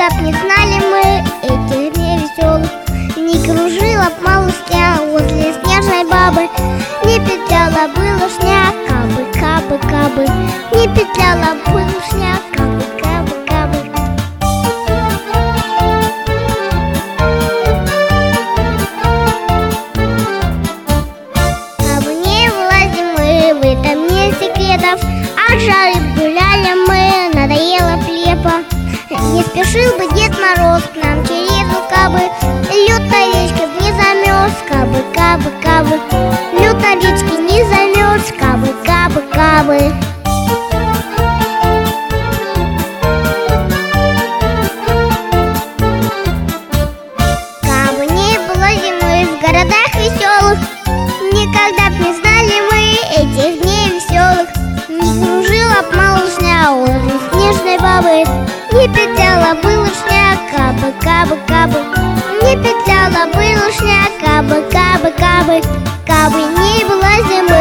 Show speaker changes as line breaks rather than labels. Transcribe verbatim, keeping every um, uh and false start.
Никогда б не знали мы этих дней веселых. Не кружила б малышня возле снежной бабы, не петляла бы лушня, кабы, кабы, кабы, не петляла бы лушня, кабы, кабы, кабы. Кабы не было зимы, в этом нет секретов, от жары гуляли мы, надоело плепа. Не спешил бы Дед Мороз к нам через кабы, лед на речке б не замерз, кабы, кабы, кабы, лед на речке не замерз, кабы, кабы, кабы. Кабы не было зимы в городах веселых, никогда б не знали мы этих дней веселых. Не кружила б малышня возле снежной бабы, не петляла бы лушня, кабы, кабы, кабы, не петляла бы лушня, кабы, кабы, кабы. Кабы не было зимы